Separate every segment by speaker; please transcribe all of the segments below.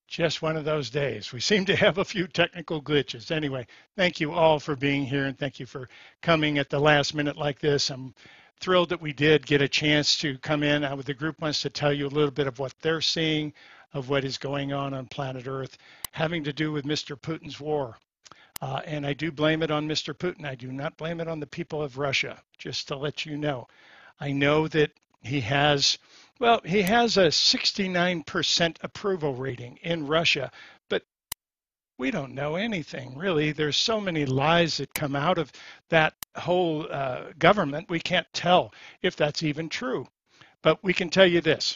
Speaker 1: Just one of those days. We seem to have a few technical glitches. Anyway, thank you all for being here and thank you for coming at the last minute like this. I'm thrilled that we did get a chance to come in. The group wants to tell you a little bit of what they're seeing, of what is going on planet Earth, having to do with Mr. Putin's war. And I do blame it on Mr. Putin. I do not blame it on the people of Russia, just to let you know. I know that he has a 69% approval rating in Russia, but we don't know anything really. There's so many lies that come out of that whole government. We can't tell if that's even true. But we can tell you this.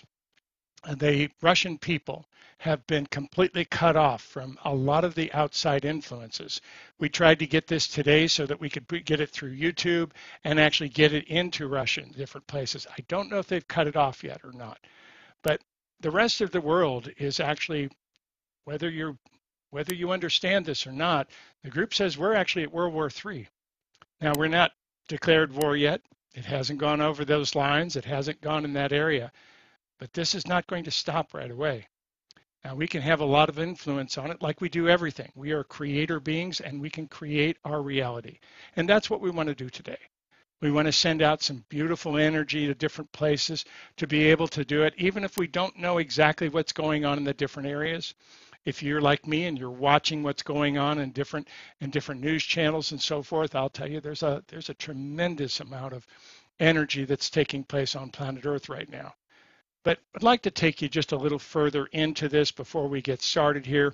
Speaker 1: The Russian people have been completely cut off from a lot of the outside influences. We tried to get this today so that we could get it through YouTube and actually get it into Russia in different places. I don't know if they've cut it off yet or not, but the rest of the world is actually, whether you understand this or not, the group says we're actually at World War III. Now, we're not declared war yet. It hasn't gone over those lines. It hasn't gone in that area, but this is not going to stop right away. Now, we can have a lot of influence on it like we do everything. We are creator beings and we can create our reality. And that's what we want to do today. We want to send out some beautiful energy to different places to be able to do it, even if we don't know exactly what's going on in the different areas. If you're like me and you're watching what's going on in different news channels and so forth, I'll tell you there's a tremendous amount of energy that's taking place on planet Earth right now. But I'd like to take you just a little further into this before we get started here.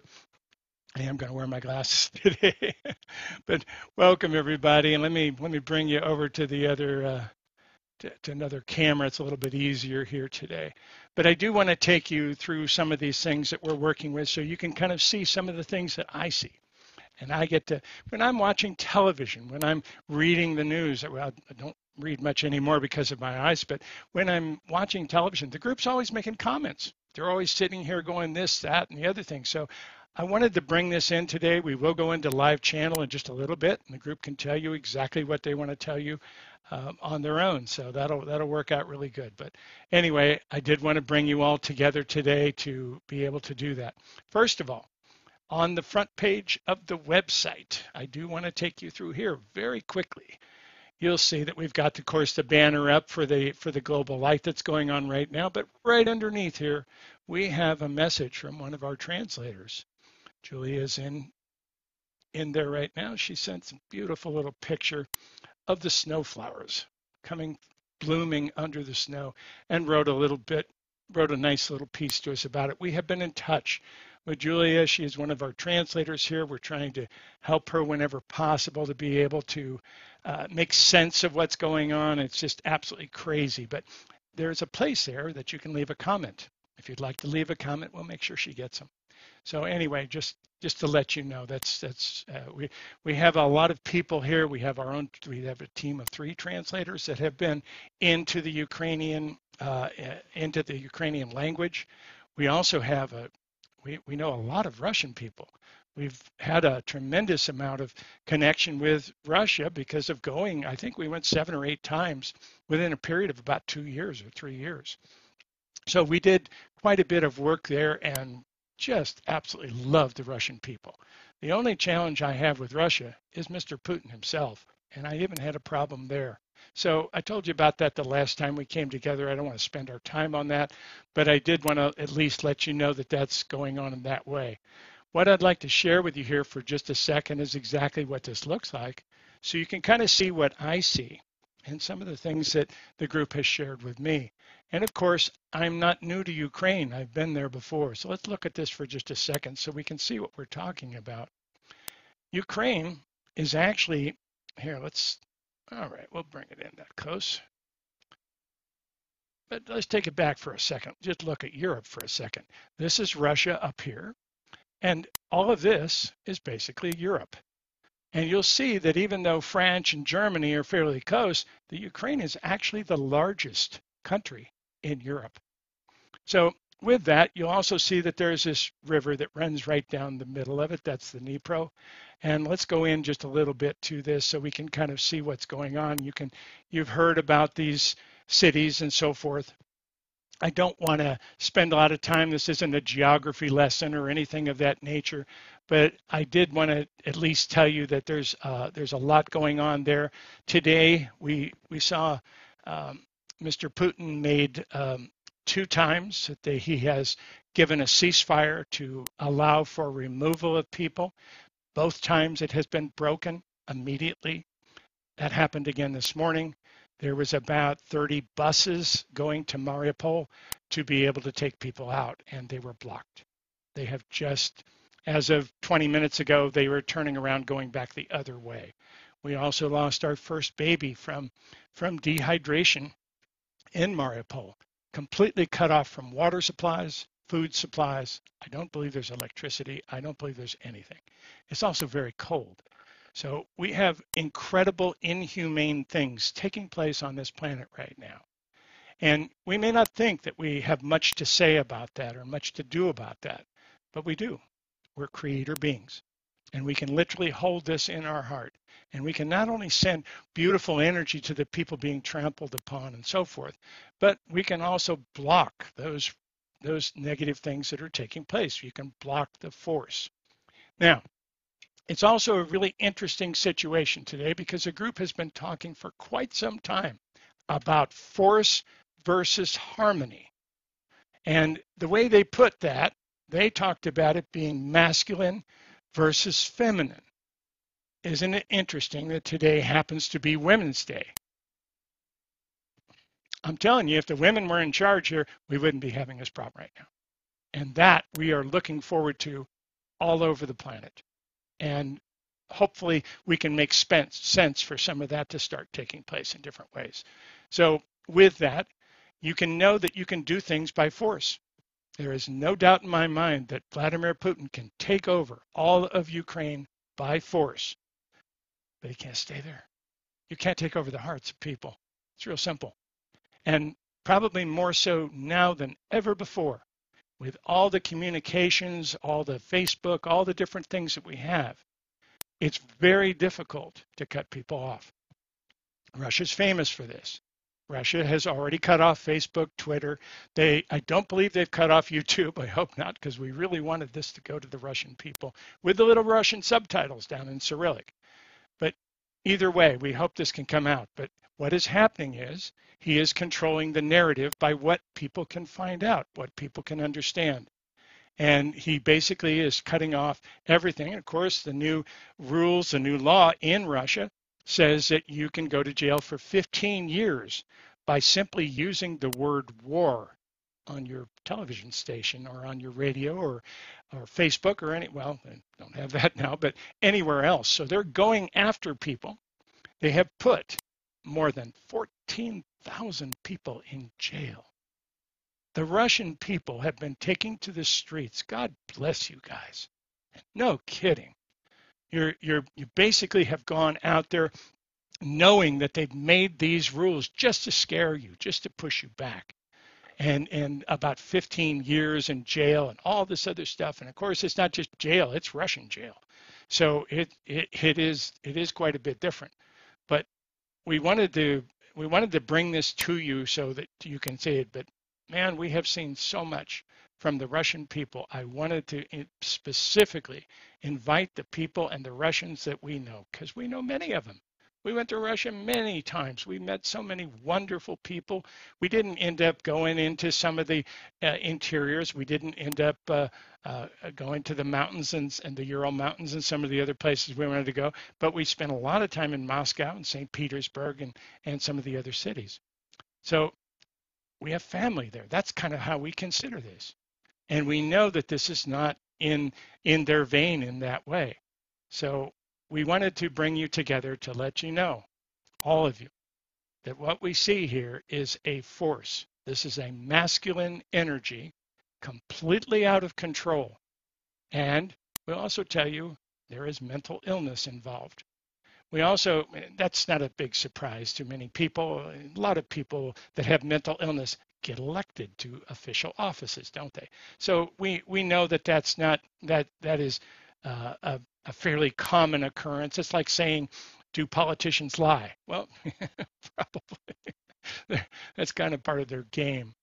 Speaker 1: I am going to wear my glasses today, but welcome everybody. And let me bring you over to the other, to another camera. It's a little bit easier here today. But I do want to take you through some of these things that we're working with so you can kind of see some of the things that I see. And I get to, when I'm watching television, when I'm reading the news, well, I don't read much anymore because of my eyes, but when I'm watching television, the group's always making comments. They're always sitting here going this, that, and the other thing. So I wanted to bring this in today. We will go into live channel in just a little bit, and the group can tell you exactly what they want to tell you on their own. So that'll work out really good. But anyway, I did want to bring you all together today to be able to do that. First of all, on the front page of the website, I do want to take you through here very quickly. You'll see that we've got, of course, the banner up for the global light that's going on right now. But right underneath here, we have a message from one of our translators. Julia's in there right now. She sent a beautiful little picture of the snowflowers blooming under the snow, and wrote a nice little piece to us about it. We have been in touch with Julia. She is one of our translators here. We're trying to help her whenever possible to be able to make sense of what's going on. It's just absolutely crazy. But there's a place there that you can leave a comment. If you'd like to leave a comment, we'll make sure she gets them. So anyway, just to let you know, we have a lot of people here. We have a team of 3 translators that have been into the Ukrainian language. We also have we know a lot of Russian people. We've had a tremendous amount of connection with Russia because of going, I think we went 7 or 8 times within a period of about 2 years or 3 years. So we did quite a bit of work there and just absolutely love the Russian people. The only challenge I have with Russia is Mr. Putin himself, and I even had a problem there. So I told you about that the last time we came together. I don't want to spend our time on that, but I did want to at least let you know that that's going on in that way. What I'd like to share with you here for just a second is exactly what this looks like, so you can kind of see what I see and some of the things that the group has shared with me. And of course, I'm not new to Ukraine. I've been there before. So let's look at this for just a second so we can see what we're talking about. Ukraine is actually, all right, we'll bring it in that close. But let's take it back for a second. Just look at Europe for a second. This is Russia up here. And all of this is basically Europe. And you'll see that even though France and Germany are fairly close, the Ukraine is actually the largest country in Europe. So with that, you'll also see that there's this river that runs right down the middle of it. That's the Dnipro. And let's go in just a little bit to this so we can kind of see what's going on. You've heard about these cities and so forth. I don't want to spend a lot of time. This isn't a geography lesson or anything of that nature, but I did want to at least tell you that there's a lot going on there. Today, we saw Mr. Putin made 2 times that he has given a ceasefire to allow for removal of people. Both times it has been broken immediately. That happened again this morning. There was about 30 buses going to Mariupol to be able to take people out, and they were blocked. They have just, as of 20 minutes ago, they were turning around going back the other way. We also lost our first baby from dehydration in Mariupol, completely cut off from water supplies, food supplies. I don't believe there's electricity. I don't believe there's anything. It's also very cold. So we have incredible, inhumane things taking place on this planet right now. And we may not think that we have much to say about that or much to do about that, but we do. We're creator beings. And we can literally hold this in our heart. And we can not only send beautiful energy to the people being trampled upon and so forth, but we can also block those negative things that are taking place. You can block the force. Now, it's also a really interesting situation today because the group has been talking for quite some time about force versus harmony. And the way they put that, they talked about it being masculine versus feminine. Isn't it interesting that today happens to be Women's Day? I'm telling you, if the women were in charge here, we wouldn't be having this problem right now. And that we are looking forward to all over the planet. And hopefully we can make sense for some of that to start taking place in different ways. So with that, you can know that you can do things by force. There is no doubt in my mind that Vladimir Putin can take over all of Ukraine by force, but he can't stay there. You can't take over the hearts of people. It's real simple. And probably more so now than ever before, with all the communications, all the Facebook, all the different things that we have, it's very difficult to cut people off. Russia's famous for this. Russia has already cut off Facebook, Twitter. I don't believe they've cut off YouTube. I hope not, because we really wanted this to go to the Russian people with the little Russian subtitles down in Cyrillic. But either way, we hope this can come out. But what is happening is he is controlling the narrative by what people can find out, what people can understand. And he basically is cutting off everything. Of course, the new rules, the new law in Russia says that you can go to jail for 15 years by simply using the word war on your television station or on your radio or Facebook or well, I don't have that now, but anywhere else. So they're going after people. They have put more than 14,000 people in jail. The Russian people have been taking to the streets. God bless you guys. No kidding. You basically have gone out there knowing that they've made these rules just to scare you, just to push you back. And about 15 years in jail and all this other stuff. And of course, it's not just jail, it's Russian jail. So it is quite a bit different. But we wanted to bring this to you so that you can see it. But man, we have seen so much from the Russian people. I wanted to specifically invite the people and the Russians that we know, because we know many of them. We went to Russia many times. We met so many wonderful people. We didn't end up going into some of the interiors. We didn't end up going to the mountains and the Ural Mountains and some of the other places we wanted to go. But we spent a lot of time in Moscow and St. Petersburg and some of the other cities. So we have family there. That's kind of how we consider this. And we know that this is not in their vein in that way. So we wanted to bring you together to let you know, all of you, that what we see here is a force. This is a masculine energy completely out of control. And we'll also tell you there is mental illness involved. We also, that's not a big surprise to many people. A lot of people that have mental illness get elected to official offices, don't they? So we know that that's not, that is a fairly common occurrence. It's like saying, do politicians lie? Well, probably. That's kind of part of their game.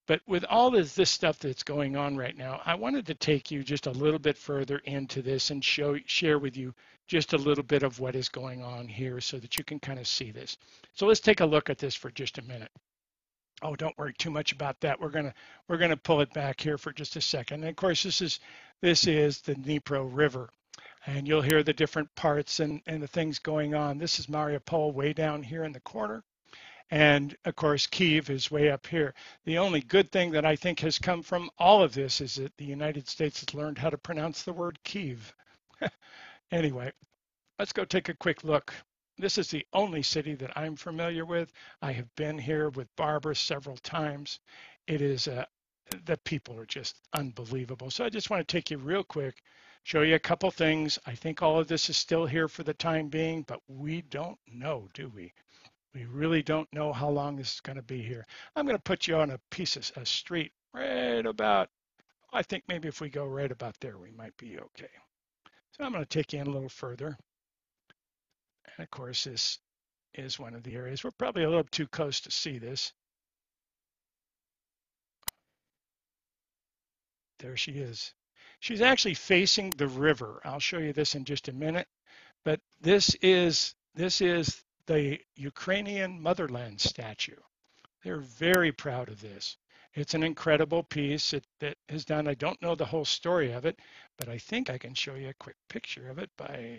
Speaker 1: But with all this stuff that's going on right now, I wanted to take you just a little bit further into this and share with you just a little bit of what is going on here so that you can kind of see this. So let's take a look at this for just a minute. Oh, don't worry too much about that. We're gonna pull it back here for just a second. And of course, this is the Dnipro River, and you'll hear the different parts and the things going on. This is Mariupol way down here in the corner. And of course, Kyiv is way up here. The only good thing that I think has come from all of this is that the United States has learned how to pronounce the word Kyiv. Anyway, let's go take a quick look. This is the only city that I'm familiar with. I have been here with Barbara several times. It is, the people are just unbelievable. So I just want to take you real quick, show you a couple things. I think all of this is still here for the time being, but we don't know, do we? We really don't know how long this is going to be here. I'm going to put you on a piece of a street right about, I think maybe if we go right about there, we might be okay. So I'm going to take you in a little further. And of course, this is one of the areas. We're probably a little too close to see this. There she is. She's actually facing the river. I'll show you this in just a minute. But this is the Ukrainian motherland statue. They're very proud of this. It's an incredible piece that is done. I don't know the whole story of it, but I think I can show you a quick picture of it by,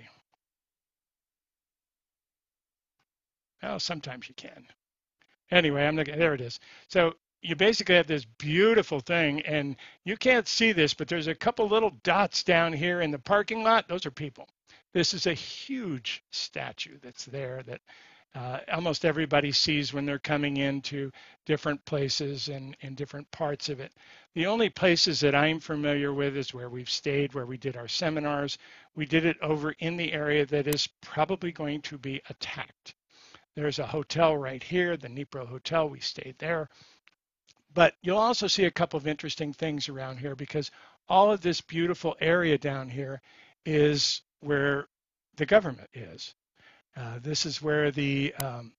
Speaker 1: well, sometimes you can. Anyway, there it is. So you basically have this beautiful thing, and you can't see this, but there's a couple little dots down here in the parking lot. Those are people. This is a huge statue that's there that almost everybody sees when they're coming into different places and in different parts of it. The only places that I'm familiar with is where we've stayed, where we did our seminars. We did it over in the area that is probably going to be attacked. There's a hotel right here, the Dnipro Hotel. We stayed there. But you'll also see a couple of interesting things around here because all of this beautiful area down here is where the government is. This is where the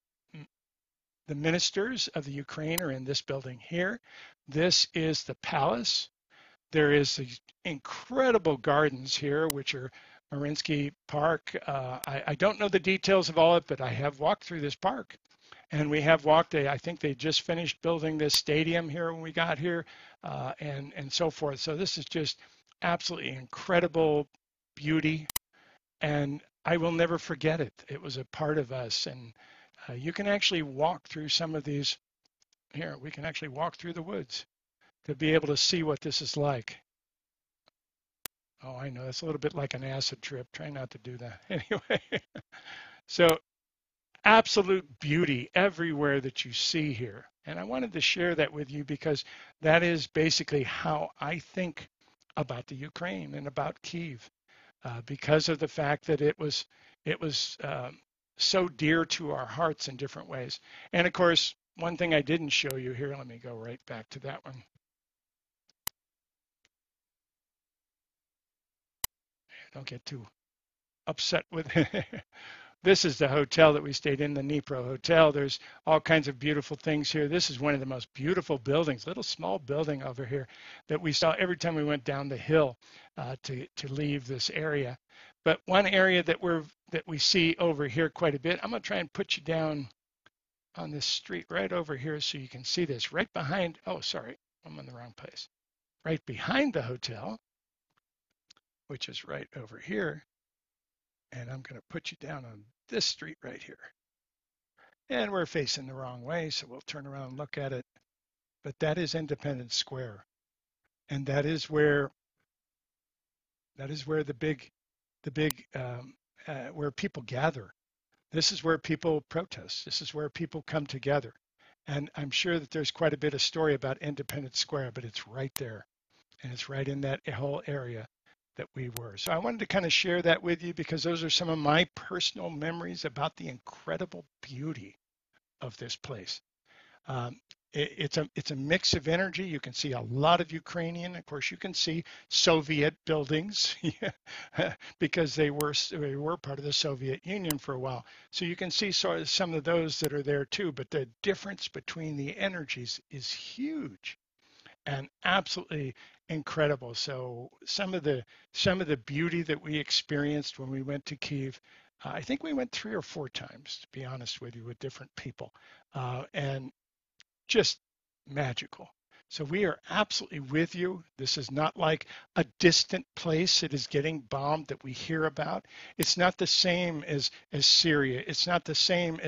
Speaker 1: ministers of the Ukraine are in this building here. This is the palace. There is these incredible gardens here, which are Mariinsky Park. I don't know the details of all of it, but I have walked through this park. And we have walked, I think they just finished building this stadium here when we got here, and so forth. So this is just absolutely incredible beauty. And I will never forget it. It was a part of us. And you can actually walk through some of these. Here, we can actually walk through the woods to be able to see what this is like. Oh, I know. That's a little bit like an acid trip. Try not to do that. Anyway, so absolute beauty everywhere that you see here. And I wanted to share that with you because that is basically how I think about the Ukraine and about Kyiv. Because of the fact that it was so dear to our hearts in different ways. And of course, one thing I didn't show you here, let me go right back to that one. Don't get too upset with it. This is the hotel that we stayed in, the Dnipro Hotel. There's all kinds of beautiful things here. This is one of the most beautiful buildings, little small building over here that we saw every time we went down the hill to leave this area. But one area that we see over here quite a bit, I'm going to try and put you down on this street right over here so you can see this right behind. Oh, sorry, I'm in the wrong place. Right behind the hotel, which is right over here. And I'm going to put you down on this street right here. And we're facing the wrong way, so we'll turn around and look at it. But that is Independence Square. And that is where the big where people gather. This is where people protest. This is where people come together. And I'm sure that there's quite a bit of story about Independence Square, but it's right there. And it's right in that whole area that we were. So I wanted to kind of share that with you because those are some of my personal memories about the incredible beauty of this place. It's a mix of energy. You can see a lot of Ukrainian. Of course, you can see Soviet buildings because they were part of the Soviet Union for a while. So you can see sort of some of those that are there too. But the difference between the energies is huge. and absolutely incredible. So some of the beauty that we experienced when we went to Kiev, I think we went 3 or 4 times, to be honest with you, with different people, and just magical. So we are absolutely with you. This is not like a distant place that is getting bombed that we hear about. It's not the same as Syria. It's not the same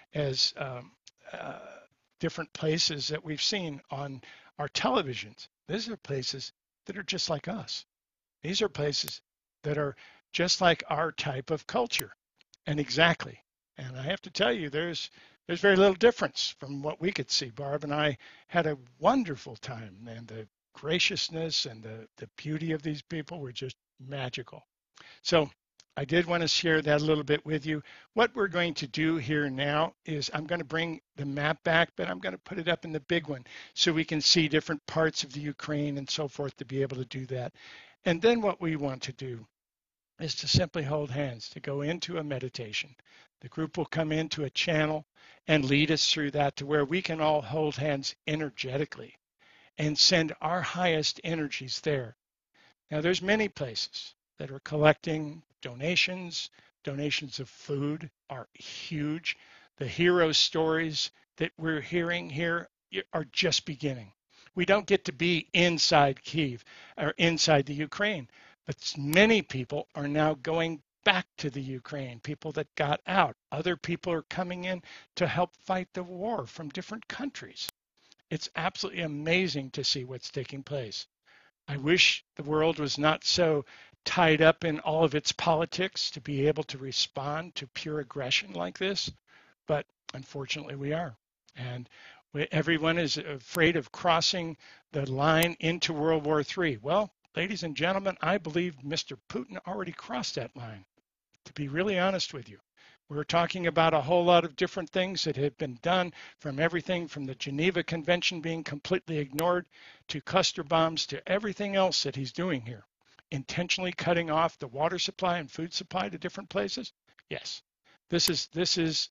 Speaker 1: as uh, different places that we've seen on our televisions. These are places that are just like us. These are places that are just like our type of culture. And exactly. And I have to tell you, there's very little difference from what we could see. Barb and I had a wonderful time, and the graciousness and the beauty of these people were just magical. So I did want to share that a little bit with you. What we're going to do here now is I'm going to bring the map back, but I'm going to put it up in the big one so we can see different parts of the Ukraine and so forth to be able to do that. And then what we want to do is to simply hold hands, to go into a meditation. The group will come into a channel and lead us through that to where we can all hold hands energetically and send our highest energies there. Now, there's many places that are collecting donations. Donations of food are huge. The hero stories that we're hearing here are just beginning. We don't get to be inside Kyiv or inside the Ukraine, but many people are now going back to the Ukraine, people that got out. Other people are coming in to help fight the war from different countries. It's absolutely amazing to see what's taking place. I wish the world was not so tied up in all of its politics to be able to respond to pure aggression like this, but unfortunately we are. And everyone is afraid of crossing the line into World War III. Well, ladies and gentlemen, I believe Mr. Putin already crossed that line, to be really honest with you. We're talking about a whole lot of different things that have been done, from everything from the Geneva Convention being completely ignored to cluster bombs to everything else that he's doing here. Intentionally cutting off the water supply and food supply to different places? Yes. This is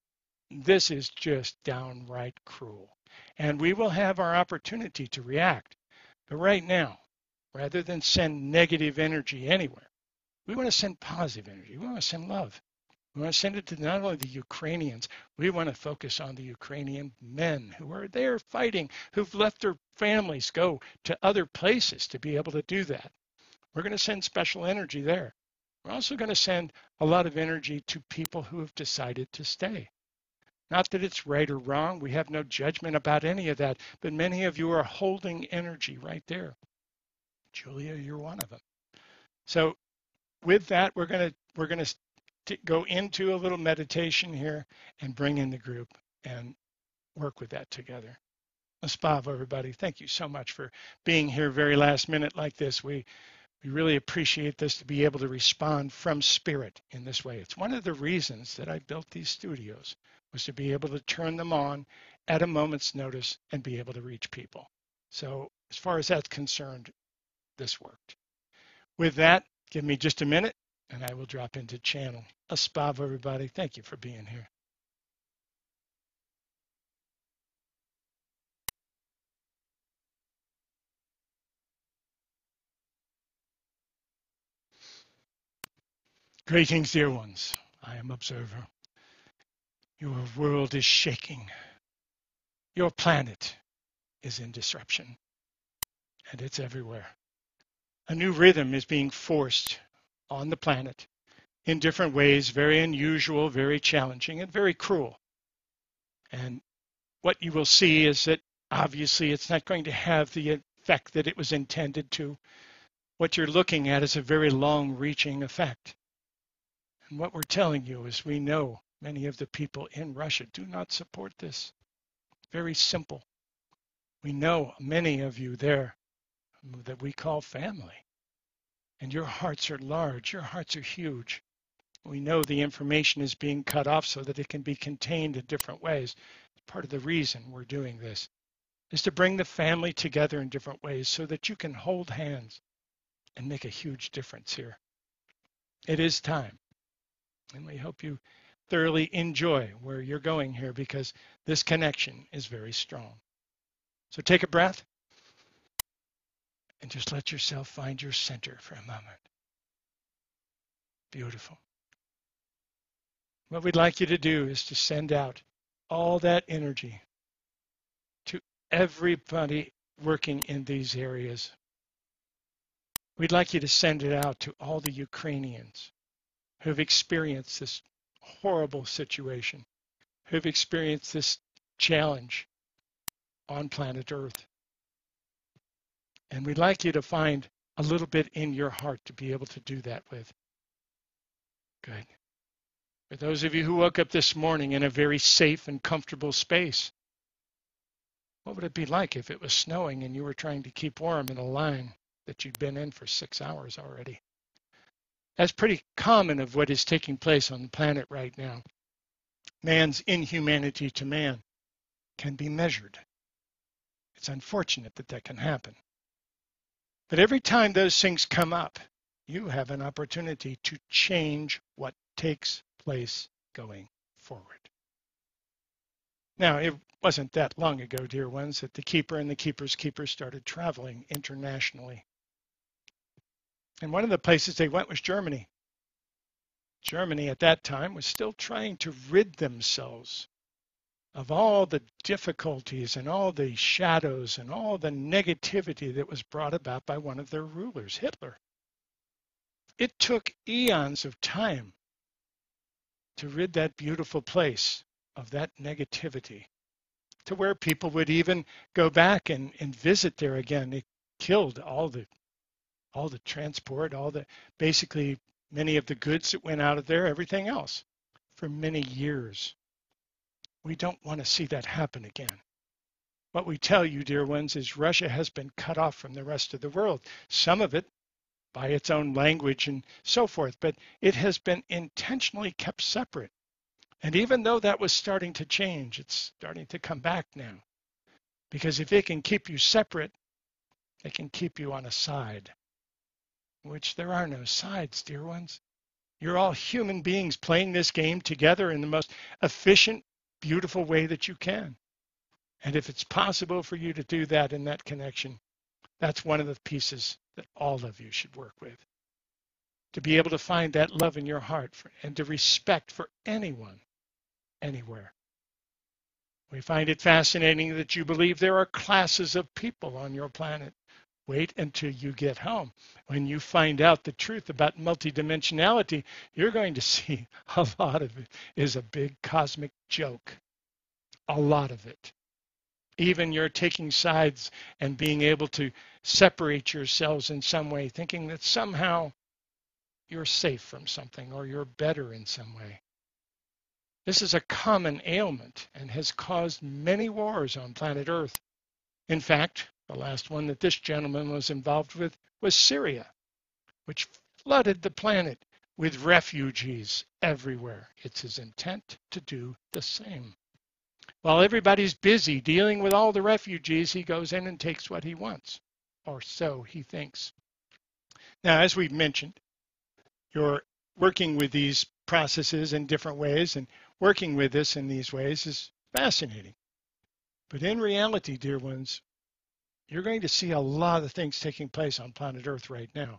Speaker 1: just downright cruel. And we will have our opportunity to react. But right now, rather than send negative energy anywhere, we want to send positive energy. We want to send love. We want to send it to not only the Ukrainians, we want to focus on the Ukrainian men who are there fighting, who've left their families, go to other places to be able to do that. We're going to send special energy there. We're also going to send a lot of energy to people who have decided to stay. Not that it's right or wrong. We have no judgment about any of that, but many of you are holding energy right there. Julia, you're one of them. So with that, we're going to go into a little meditation here and bring in the group and work with that together. Spav, everybody, thank you so much for being here very last minute like this. We really appreciate this, to be able to respond from spirit in this way. It's one of the reasons that I built these studios, was to be able to turn them on at a moment's notice and be able to reach people. So as far as that's concerned, this worked. With that, give me just a minute and I will drop into channel. Spav, everybody, thank you for being here. Greetings, dear ones. I am Observer. Your world is shaking. Your planet is in disruption, and it's everywhere. A new rhythm is being forced on the planet in different ways, very unusual, very challenging, and very cruel. And what you will see is that obviously it's not going to have the effect that it was intended to. What you're looking at is a very long-reaching effect. And what we're telling you is, we know many of the people in Russia do not support this. Very simple. We know many of you there that we call family. And your hearts are large, your hearts are huge. We know the information is being cut off so that it can be contained in different ways. Part of the reason we're doing this is to bring the family together in different ways so that you can hold hands and make a huge difference here. It is time. And we hope you thoroughly enjoy where you're going here, because this connection is very strong. So take a breath And just let yourself find your center for a moment. Beautiful. What we'd like you to do is to send out all that energy to everybody working in these areas. We'd like you to send it out to all the Ukrainians who've experienced this horrible situation, who've experienced this challenge on planet Earth. And we'd like you to find a little bit in your heart to be able to do that with. Good. For those of you who woke up this morning in a very safe and comfortable space, what would it be like if it was snowing and you were trying to keep warm in a line that you'd been in for 6 hours already? That's pretty common of what is taking place on the planet right now. Man's inhumanity to man can be measured. It's unfortunate that that can happen. But every time those things come up, you have an opportunity to change what takes place going forward. Now, it wasn't that long ago, dear ones, that the keeper and the keeper's keeper started traveling internationally. And one of the places they went was Germany. Germany at that time was still trying to rid themselves of all the difficulties and all the shadows and all the negativity that was brought about by one of their rulers, Hitler. It took eons of time to rid that beautiful place of that negativity, to where people would even go back and visit there again. It killed all the transport, basically many of the goods that went out of there, everything else, for many years. We don't want to see that happen again. What we tell you, dear ones, is Russia has been cut off from the rest of the world. Some of it by its own language and so forth, but it has been intentionally kept separate. And even though that was starting to change, it's starting to come back now. Because if it can keep you separate, it can keep you on a side, which there are no sides, dear ones. You're all human beings playing this game together in the most efficient, beautiful way that you can. And if it's possible for you to do that in that connection, that's one of the pieces that all of you should work with. To be able to find that love in your heart and to respect for anyone, anywhere. We find it fascinating that you believe there are classes of people on your planet. Wait until you get home. When you find out the truth about multidimensionality, you're going to see a lot of it is a big cosmic joke. A lot of it. Even you're taking sides and being able to separate yourselves in some way, thinking that somehow you're safe from something or you're better in some way. This is a common ailment and has caused many wars on planet Earth. In fact, the last one that this gentleman was involved with was Syria, which flooded the planet with refugees everywhere. It's his intent to do the same. While everybody's busy dealing with all the refugees, he goes in and takes what he wants, or so he thinks. Now, as we've mentioned, you're working with these processes in different ways, and working with this in these ways is fascinating. But in reality, dear ones, you're going to see a lot of things taking place on planet Earth right now.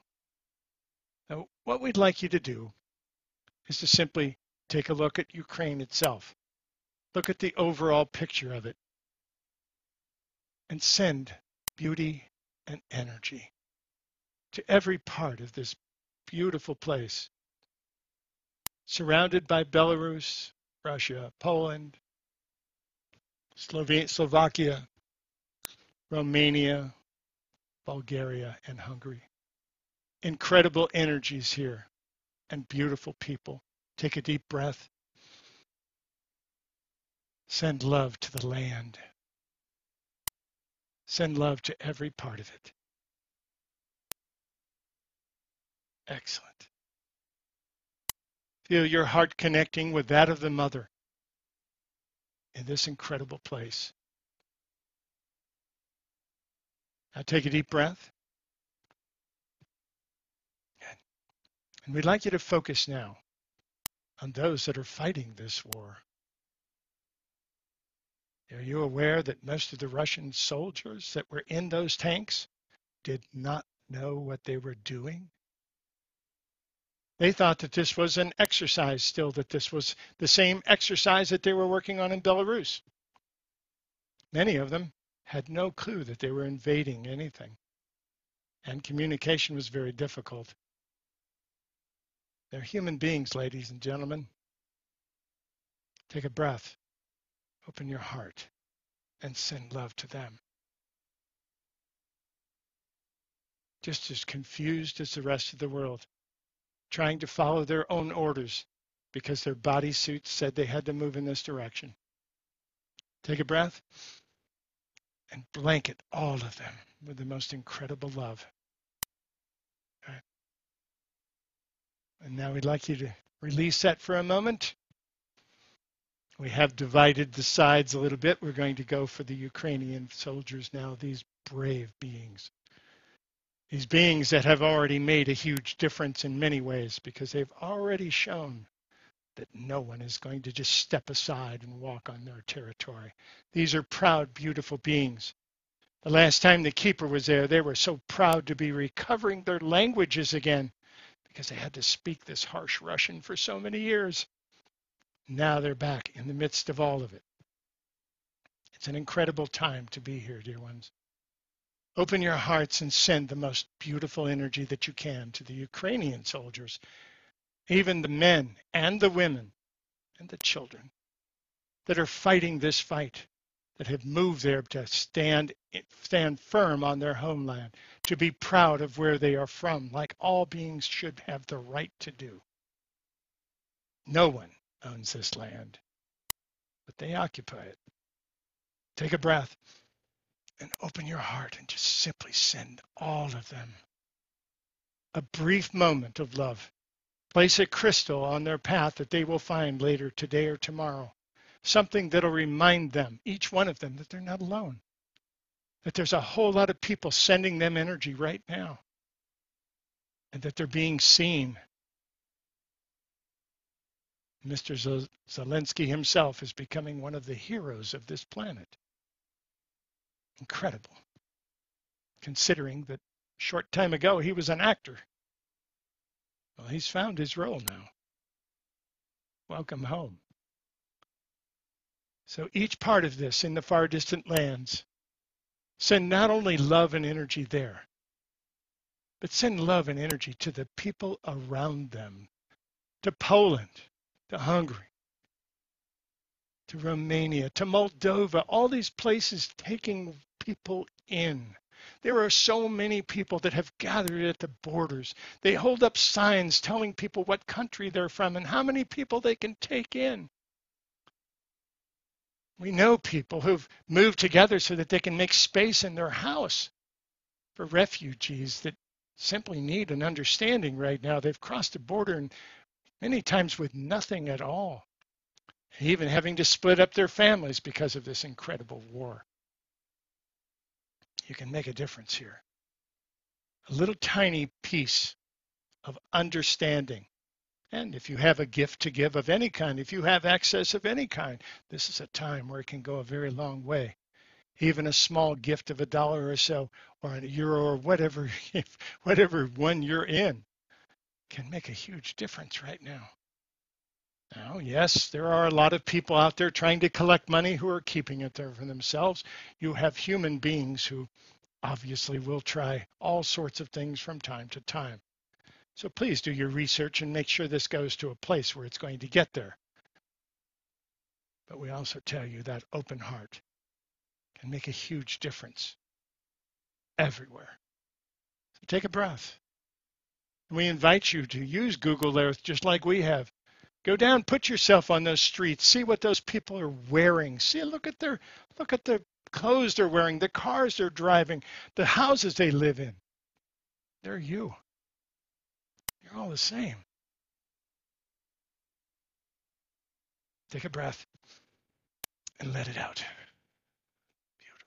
Speaker 1: Now, what we'd like you to do is to simply take a look at Ukraine itself. Look at the overall picture of it and send beauty and energy to every part of this beautiful place, surrounded by Belarus, Russia, Poland, Slovakia, Romania, Bulgaria, and Hungary. Incredible energies here and beautiful people. Take a deep breath. Send love to the land. Send love to every part of it. Excellent. Feel your heart connecting with that of the mother in this incredible place. Now take a deep breath. Good. And we'd like you to focus now on those that are fighting this war. Are you aware that most of the Russian soldiers that were in those tanks did not know what they were doing. They thought that this was an exercise still, that this was the same exercise that they were working on in Belarus. Many of them had no clue that they were invading anything, and communication was very difficult. They're human beings, ladies and gentlemen. Take a breath, open your heart, and send love to them. Just as confused as the rest of the world, trying to follow their own orders because their bodysuits said they had to move in this direction. Take a breath and blanket all of them with the most incredible love. Okay. And now we'd like you to release that for a moment. We have divided the sides a little bit. We're going to go for the Ukrainian soldiers now, these brave beings. These beings that have already made a huge difference in many ways because they've already shown that no one is going to just step aside and walk on their territory. These are proud, beautiful beings. The last time the Keeper was there, they were so proud to be recovering their languages again because they had to speak this harsh Russian for so many years. Now they're back in the midst of all of it. It's an incredible time to be here, dear ones. Open your hearts and send the most beautiful energy that you can to the Ukrainian soldiers, even the men and the women and the children that are fighting this fight, that have moved there to stand firm on their homeland, to be proud of where they are from, like all beings should have the right to do. No one owns this land, but they occupy it. Take a breath and open your heart and just simply send all of them a brief moment of love. Place a crystal on their path that they will find later today or tomorrow. Something that'll remind them, each one of them, that they're not alone. That there's a whole lot of people sending them energy right now. And that they're being seen. Mr. Zelensky himself is becoming one of the heroes of this planet. Incredible. Considering that a short time ago he was an actor. Well, he's found his role now. Welcome home. So each part of this in the far distant lands, send not only love and energy there, but send love and energy to the people around them, to Poland, to Hungary, to Romania, to Moldova, all these places taking people in. There are so many people that have gathered at the borders. They hold up signs telling people what country they're from and how many people they can take in. We know people who've moved together so that they can make space in their house for refugees that simply need an understanding right now. They've crossed the border and many times with nothing at all, even having to split up their families because of this incredible war. You can make a difference here. A little tiny piece of understanding. And if you have a gift to give of any kind, if you have access of any kind, this is a time where it can go a very long way. Even a small gift of $1 or so, or €1 or whatever, whatever one you're in, can make a huge difference right now. Now, yes, there are a lot of people out there trying to collect money who are keeping it there for themselves. You have human beings who obviously will try all sorts of things from time to time. So please do your research and make sure this goes to a place where it's going to get there. But we also tell you that open heart can make a huge difference everywhere. So take a breath. And we invite you to use Google Earth just like we have. Go down, put yourself on those streets, see what those people are wearing. See, look at the clothes they're wearing, the cars they're driving, the houses they live in. They're you. You're all the same. Take a breath and let it out. Beautiful.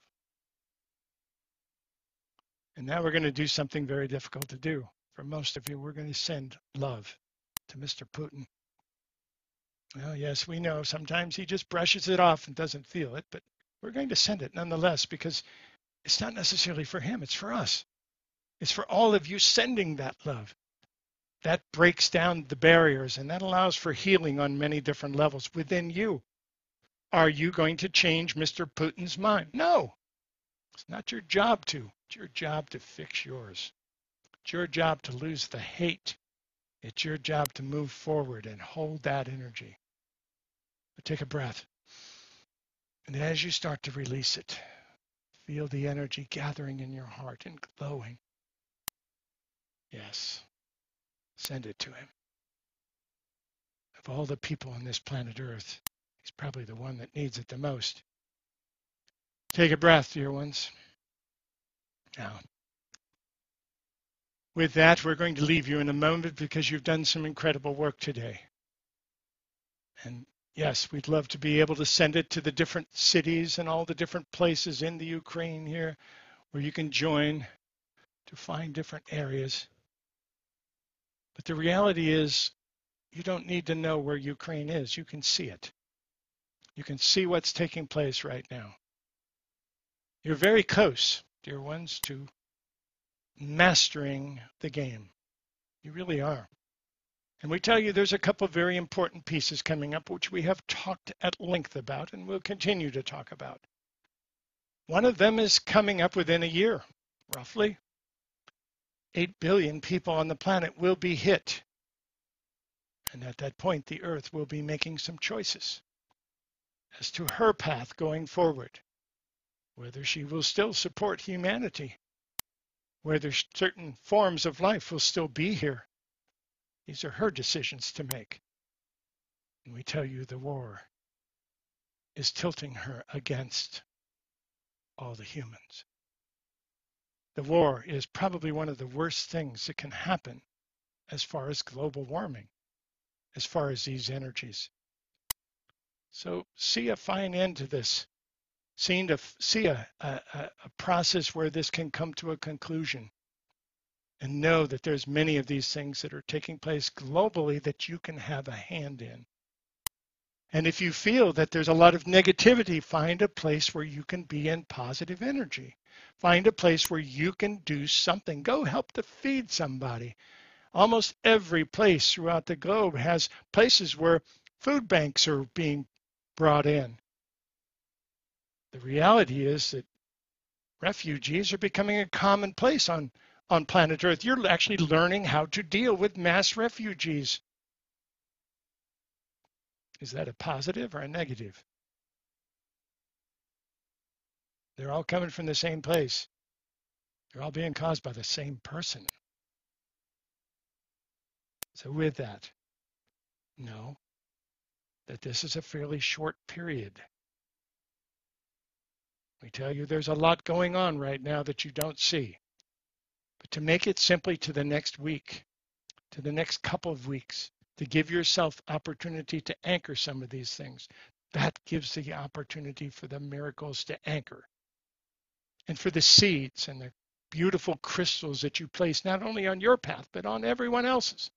Speaker 1: And now we're going to do something very difficult to do. For most of you, we're going to send love to Mr. Putin. Well, yes, we know sometimes he just brushes it off and doesn't feel it, but we're going to send it nonetheless because it's not necessarily for him, it's for us. It's for all of you sending that love. That breaks down the barriers and that allows for healing on many different levels within you. Are you going to change Mr. Putin's mind? No, it's not your job to. It's your job to fix yours. It's your job to lose the hate. It's your job to move forward and hold that energy. But take a breath. And as you start to release it, feel the energy gathering in your heart and glowing. Yes, send it to him. Of all the people on this planet Earth, he's probably the one that needs it the most. Take a breath, dear ones. Now, with that, we're going to leave you in a moment because you've done some incredible work today. And yes, we'd love to be able to send it to the different cities and all the different places in the Ukraine here where you can join to find different areas. But the reality is, you don't need to know where Ukraine is. You can see it. You can see what's taking place right now. You're very close, dear ones, to mastering the game. You really are. And we tell you there's a couple of very important pieces coming up, which we have talked at length about and will continue to talk about. One of them is coming up within a year, roughly. 8 billion people on the planet will be hit. And at that point, the Earth will be making some choices as to her path going forward, whether she will still support humanity, whether certain forms of life will still be here. These are her decisions to make. And we tell you the war is tilting her against all the humans. The war is probably one of the worst things that can happen as far as global warming, as far as these energies. So see a fine end to this. See a process where this can come to a conclusion. And know that there's many of these things that are taking place globally that you can have a hand in. And if you feel that there's a lot of negativity, find a place where you can be in positive energy. Find a place where you can do something. Go help to feed somebody. Almost every place throughout the globe has places where food banks are being brought in. The reality is that refugees are becoming a commonplace on planet Earth. You're actually learning how to deal with mass refugees. Is that a positive or a negative? They're all coming from the same place. They're all being caused by the same person. So with that, know that this is a fairly short period. We tell you there's a lot going on right now that you don't see. But to make it simply to the next week, to the next couple of weeks, to give yourself opportunity to anchor some of these things, that gives the opportunity for the miracles to anchor. And for the seeds and the beautiful crystals that you place not only on your path, but on everyone else's.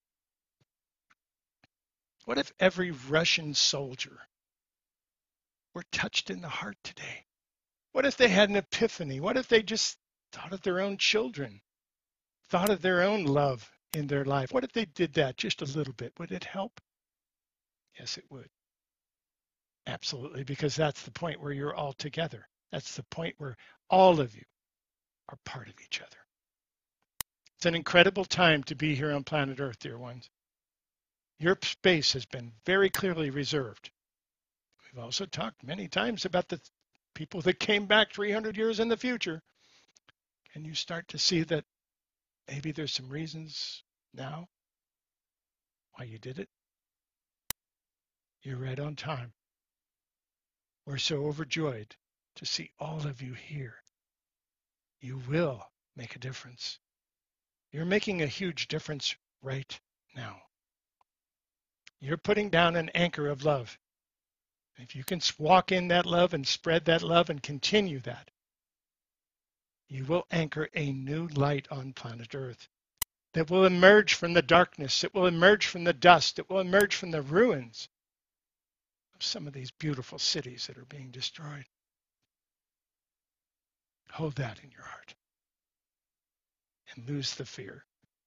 Speaker 1: What if every Russian soldier were touched in the heart today? What if they had an epiphany? What if they just thought of their own children, thought of their own love in their life? What if they did that just a little bit? Would it help? Yes, it would. Absolutely, because that's the point where you're all together. That's the point where all of you are part of each other. It's an incredible time to be here on planet Earth, dear ones. Your space has been very clearly reserved. We've also talked many times about the people that came back 300 years in the future. Can you start to see that maybe there's some reasons now why you did it? You're right on time. We're so overjoyed to see all of you here. You will make a difference. You're making a huge difference right now. You're putting down an anchor of love. If you can walk in that love and spread that love and continue that, you will anchor a new light on planet Earth that will emerge from the darkness. It will emerge from the dust. It will emerge from the ruins of some of these beautiful cities that are being destroyed. Hold that in your heart. and lose the fear.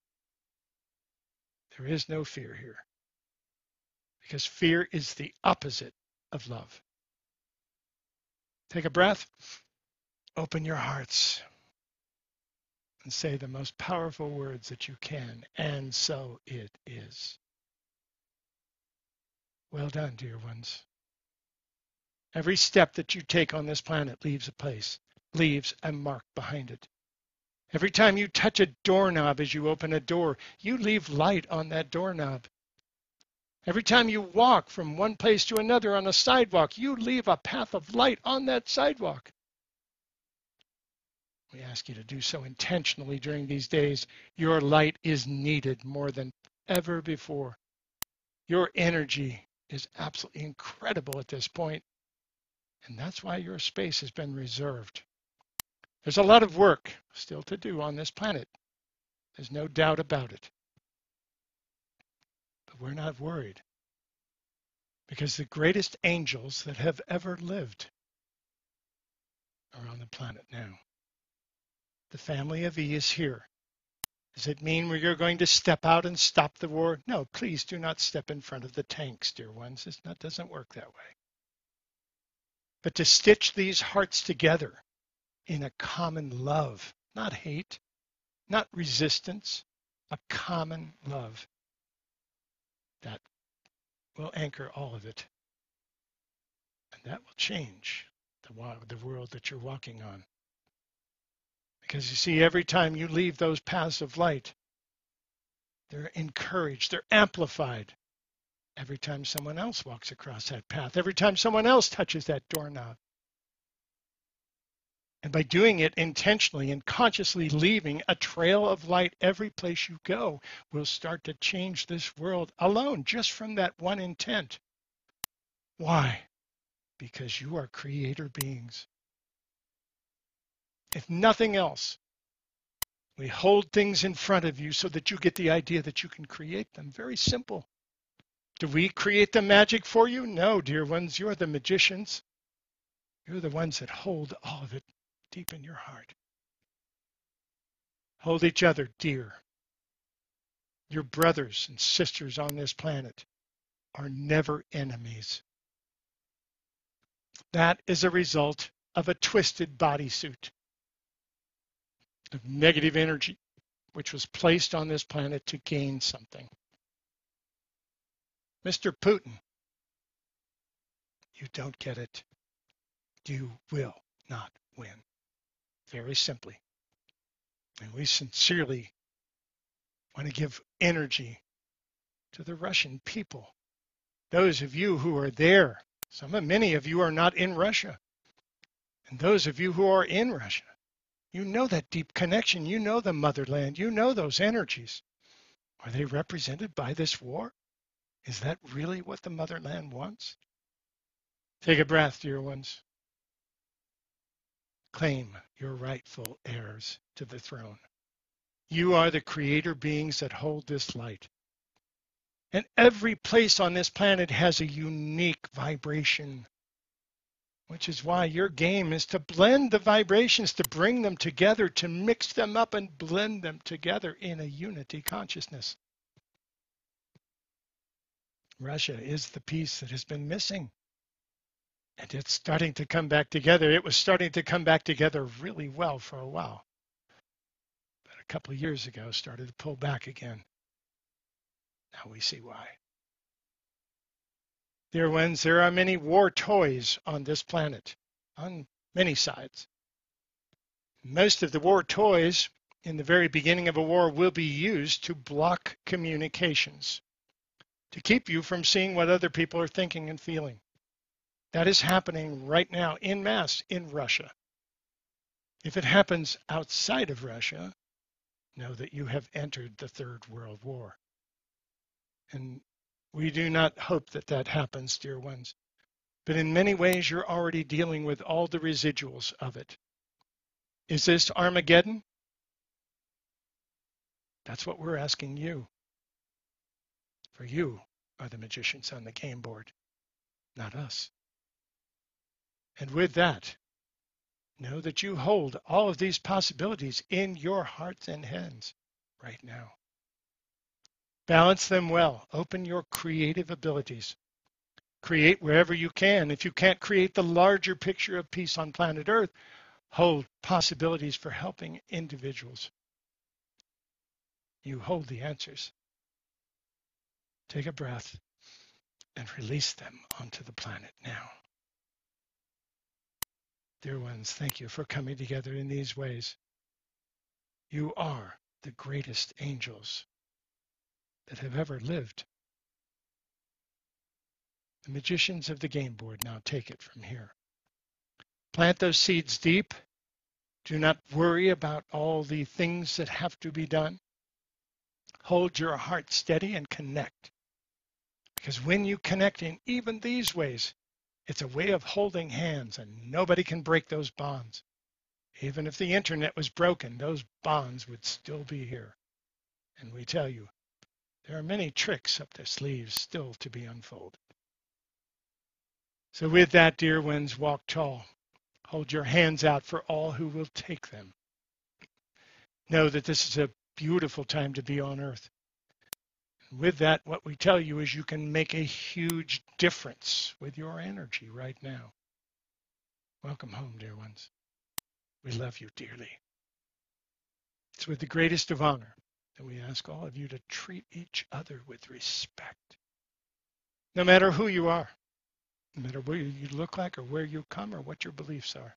Speaker 1: There is no fear here, because fear is the opposite of love. Take a breath, open your hearts, and say the most powerful words that you can, and so it is. Well done, dear ones. Every step that you take on this planet leaves a place, leaves a mark behind it. Every time you touch a doorknob as you open a door, you leave light on that doorknob. Every time you walk from one place to another on a sidewalk, you leave a path of light on that sidewalk. We ask you to do so intentionally during these days. Your light is needed more than ever before. Your energy is absolutely incredible at this point, and that's why your space has been reserved. There's a lot of work still to do on this planet. There's no doubt about it. But we're not worried, because the greatest angels that have ever lived are on the planet now. The family of E is here. Does it mean you're going to step out and stop the war? No, please do not step in front of the tanks, dear ones. It doesn't work that way. But to stitch these hearts together in a common love, not hate, not resistance, a common love that will anchor all of it. And that will change the world that you're walking on. Because you see, every time you leave those paths of light, they're encouraged, they're amplified. Every time someone else walks across that path, every time someone else touches that doorknob. And by doing it intentionally and consciously leaving a trail of light every place you go, will start to change this world alone, just from that one intent. Why? Because you are creator beings. If nothing else, we hold things in front of you so that you get the idea that you can create them. Very simple. Do we create the magic for you? No, dear ones, you're the magicians. You're the ones that hold all of it deep in your heart. Hold each other dear. Your brothers and sisters on this planet are never enemies. That is a result of a twisted bodysuit of negative energy, which was placed on this planet to gain something. Mr. Putin, you don't get it. You will not win. Very simply. And we sincerely want to give energy to the Russian people. Those of you who are there, many of you are not in Russia. And those of you who are in Russia, you know that deep connection. You know the motherland. You know those energies. Are they represented by this war? Is that really what the motherland wants? Take a breath, dear ones. Claim your rightful heirs to the throne. You are the creator beings that hold this light. And every place on this planet has a unique vibration, which is why your game is to blend the vibrations, to bring them together, to mix them up and blend them together in a unity consciousness. Russia is the piece that has been missing. And it's starting to come back together. It was starting to come back together really well for a while. But a couple of years ago, started to pull back again. Now we see why. Dear ones, there are many war toys on this planet, on many sides. Most of the war toys in the very beginning of a war will be used to block communications, to keep you from seeing what other people are thinking and feeling. That is happening right now en masse in Russia. If it happens outside of Russia, know that you have entered the Third World War. And we do not hope that that happens, dear ones. But in many ways, you're already dealing with all the residuals of it. Is this Armageddon? That's what we're asking you. For you are the magicians on the game board, not us. And with that, Know that you hold all of these possibilities in your hearts and hands right now. Balance them well. Open your creative abilities. Create wherever you can. If you can't create the larger picture of peace on planet Earth, hold possibilities for helping individuals. You hold the answers. Take a breath and release them onto the planet now. Dear ones, thank you for coming together in these ways. You are the greatest angels that have ever lived. The magicians of the game board now take it from here. Plant those seeds deep. Do not worry about all the things that have to be done. Hold your heart steady and connect. Because when you connect in even these ways, it's a way of holding hands, and nobody can break those bonds. Even if the internet was broken, those bonds would still be here. And we tell you, there are many tricks up their sleeves still to be unfolded. So with that, dear ones, walk tall. Hold your hands out for all who will take them. Know that this is a beautiful time to be on earth. And with that, what we tell you is you can make a huge difference with your energy right now. Welcome home, dear ones. We love you dearly. It's with the greatest of honor that we ask all of you to treat each other with respect. No matter who you are, no matter what you look like or where you come or what your beliefs are.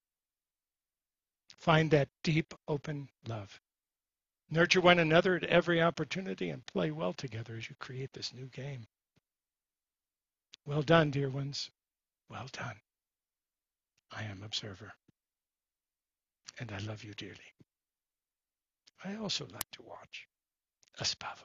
Speaker 1: Find that deep, open love. Nurture one another at every opportunity and play well together as you create this new game. Well done, dear ones. Well done. I am Observer, and I love you dearly. I also like to watch Aspava.